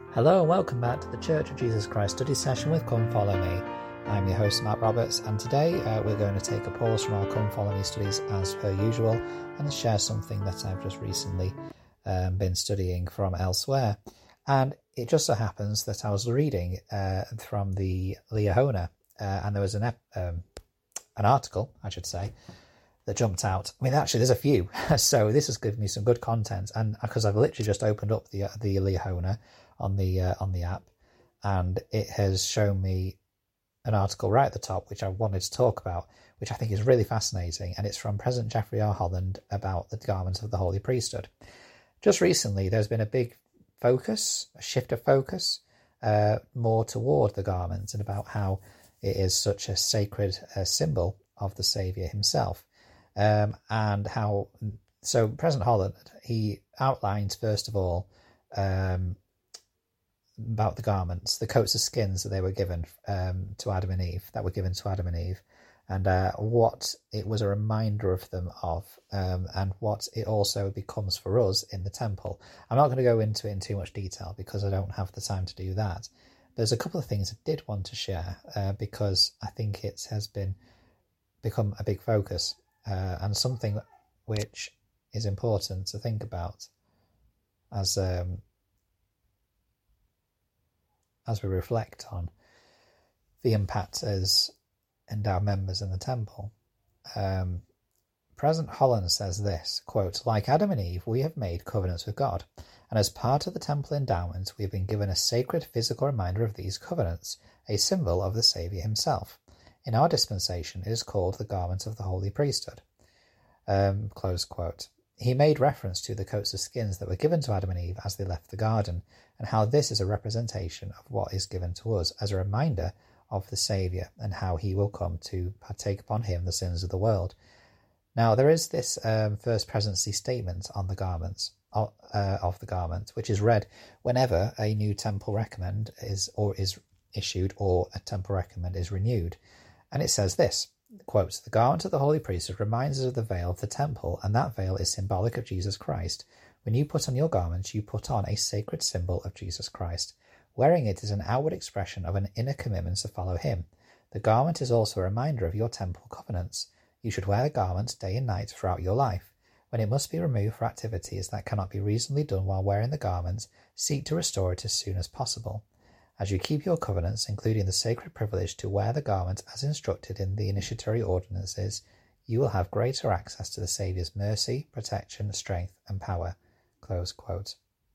Hello and welcome back to the Church of Jesus Christ study session with Come Follow Me. I'm your host Matt Roberts, and today we're going to take a pause from our Come Follow Me studies as per usual and share something that I've just recently been studying from elsewhere. And it just so happens that I was reading from the Liahona, and there was an article, I should say, that jumped out. I mean, actually, there's a few, so this has given me some good content. And because I've literally just opened up the Liahona on the app, and it has shown me an article right at the top which I wanted to talk about, which I think is really fascinating, and it's from President Jeffrey R. Holland about the garment of the Holy Priesthood. Just recently, there's been a big focus, a shift of focus, more toward the garment and about how it is such a sacred symbol of the Saviour himself, and how. So President Holland, he outlines first of all about the garments, the coats of skins that they were given to Adam and Eve, and what it was a reminder of them of, and what it also becomes for us in the temple. I'm not going to go into it in too much detail because I don't have the time to do that. There's a couple of things I did want to share because I think it has become a big focus and something which is important to think about as we reflect on the impact as endowed members in the temple. President Holland says this, quote, "Like Adam and Eve, we have made covenants with God, and as part of the temple endowment, we have been given a sacred physical reminder of these covenants, a symbol of the Saviour himself. In our dispensation, it is called the garment of the Holy Priesthood." Close quote. He made reference to the coats of skins that were given to Adam and Eve as they left the garden, and how this is a representation of what is given to us as a reminder of the Saviour and how he will come to take upon him the sins of the world. Now, there is this first presidency statement on the garments of the garment, which is read whenever a new temple recommend is issued or a temple recommend is renewed, and it says this. Quote, "The garment of the Holy Priesthood reminds us of the veil of the temple, and that veil is symbolic of Jesus Christ. When you put on your garments, you put on a sacred symbol of Jesus Christ. Wearing it is an outward expression of an inner commitment to follow him. The garment is also a reminder of your temple covenants. You should wear the garment day and night throughout your life. When it must be removed for activities that cannot be reasonably done while wearing the garment, seek to restore it as soon as possible. As you keep your covenants, including the sacred privilege to wear the garment as instructed in the initiatory ordinances, you will have greater access to the Saviour's mercy, protection, strength, and power." Close quote.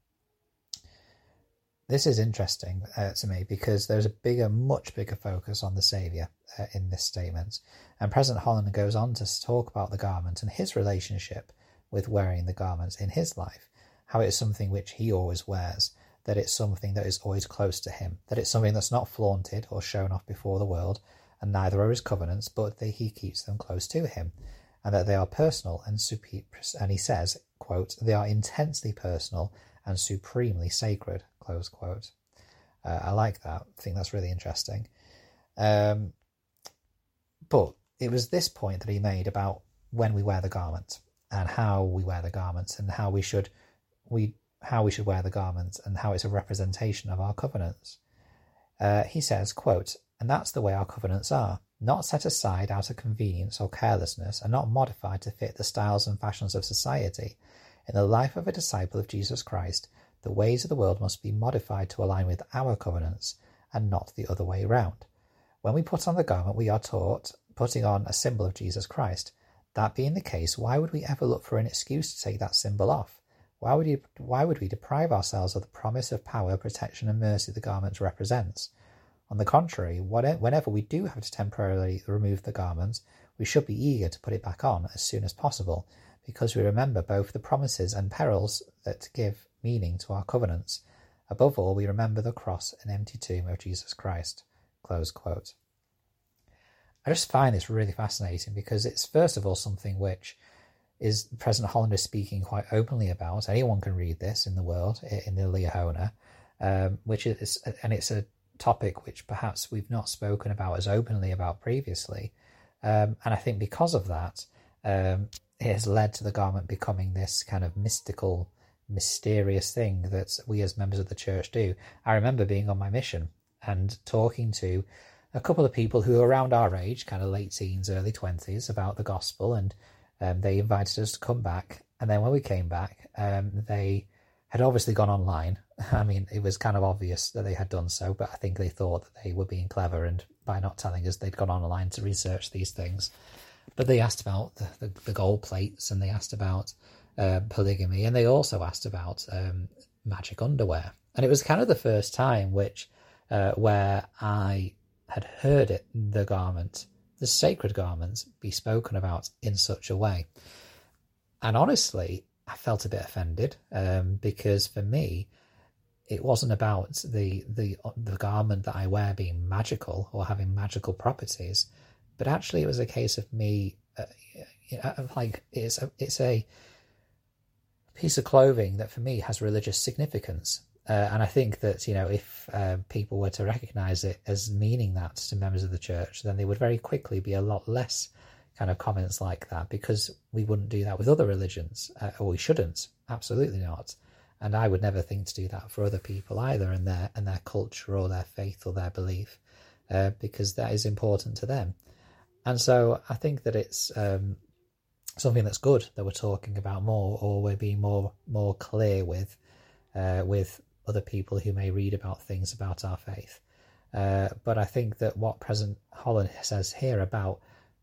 This is interesting to me because there's a much bigger focus on the Saviour in this statement. And President Holland goes on to talk about the garment and his relationship with wearing the garment in his life, how it is something which he always wears, that it's something that is always close to him, that it's something that's not flaunted or shown off before the world, and neither are his covenants, but that he keeps them close to him, and that they are personal and and he says, quote, "They are intensely personal and supremely sacred," close quote. I like that. I think that's really interesting. But it was this point that he made about when we wear the garment and how we wear the garments and how we should wear the garment and how it's a representation of our covenants. He says, quote, "And that's the way our covenants are, not set aside out of convenience or carelessness and not modified to fit the styles and fashions of society. In the life of a disciple of Jesus Christ, the ways of the world must be modified to align with our covenants and not the other way round. When we put on the garment, we are taught putting on a symbol of Jesus Christ. That being the case, why would we ever look for an excuse to take that symbol off? Why would we deprive ourselves of the promise of power, protection, and mercy the garment represents? On the contrary, whenever we do have to temporarily remove the garment, we should be eager to put it back on as soon as possible, because we remember both the promises and perils that give meaning to our covenants. Above all, we remember the cross and empty tomb of Jesus Christ." Close quote. I just find this really fascinating because it's, first of all, something which is President Holland is speaking quite openly about. Anyone can read this in the world, in the Liahona, and it's a topic which perhaps we've not spoken about as openly about previously. And I think because of that, it has led to the garment becoming this kind of mystical mysterious thing that we as members of the church do. I remember being on my mission and talking to a couple of people who were around our age, kind of late teens, early 20s, about the gospel, and they invited us to come back. And then when we came back, they had obviously gone online. I mean, it was kind of obvious that they had done so, but I think they thought that they were being clever, and by not telling us, they'd gone online to research these things. But they asked about the gold plates, and they asked about polygamy, and they also asked about magic underwear. And it was kind of the first time where I had heard the sacred garment, be spoken about in such a way. And honestly, I felt a bit offended, because for me, it wasn't about the garment that I wear being magical or having magical properties, but actually it was a case of me, like it's a piece of clothing that for me has religious significance. And I think that, if people were to recognise it as meaning that to members of the church, then there would very quickly be a lot less kind of comments like that, because we wouldn't do that with other religions, or we shouldn't, absolutely not. And I would never think to do that for other people either, and their culture or their faith or their belief, because that is important to them. And so I think that it's something that's good that we're talking about more, or we're being more clear with other people who may read about things about our faith. But I think that what President Holland says here about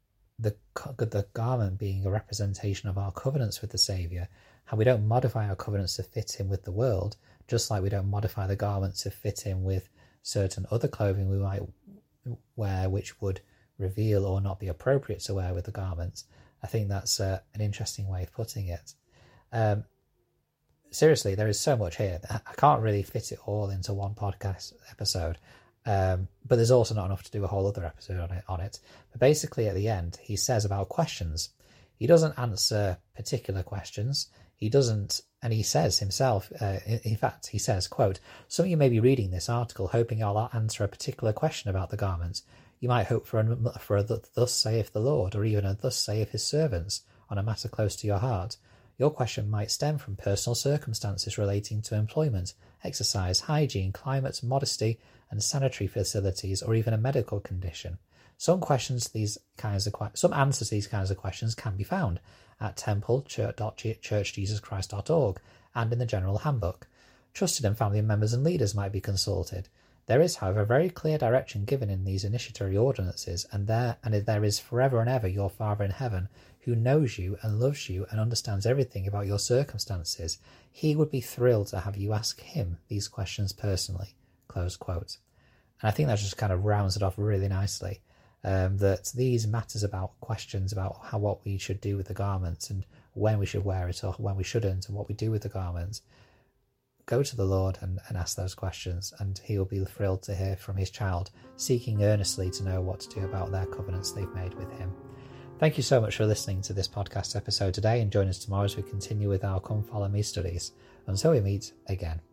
the garment being a representation of our covenants with the Saviour, how we don't modify our covenants to fit in with the world, just like we don't modify the garments to fit in with certain other clothing we might wear, which would reveal or not be appropriate to wear with the garments. I think that's an interesting way of putting it. Seriously, there is so much here. I can't really fit it all into one podcast episode. But there's also not enough to do a whole other episode on it. But basically at the end, he says about questions. He doesn't answer particular questions. He doesn't, and he says himself, in fact, he says, quote, "Some of you may be reading this article hoping I'll answer a particular question about the garments. You might hope for a thus saith the Lord, or even a thus saith his servants, on a matter close to your heart. Your question might stem from personal circumstances relating to employment, exercise, hygiene, climate, modesty, and sanitary facilities, or even a medical condition. Some answers to these kinds of questions can be found at temple.churchjesuschrist.org and in the General Handbook. Trusted and family members and leaders might be consulted. There is, however, very clear direction given in these initiatory ordinances, and there is forever and ever your Father in heaven, who knows you and loves you and understands everything about your circumstances. He would be thrilled to have you ask him these questions personally." Close quote. And I think that just kind of rounds it off really nicely. That these matters about questions about what we should do with the garments and when we should wear it or when we shouldn't and what we do with the garments, go to the Lord and ask those questions, and he will be thrilled to hear from his child seeking earnestly to know what to do about their covenants they've made with him. Thank you so much for listening to this podcast episode today, and join us tomorrow as we continue with our Come Follow Me studies. Until we meet again.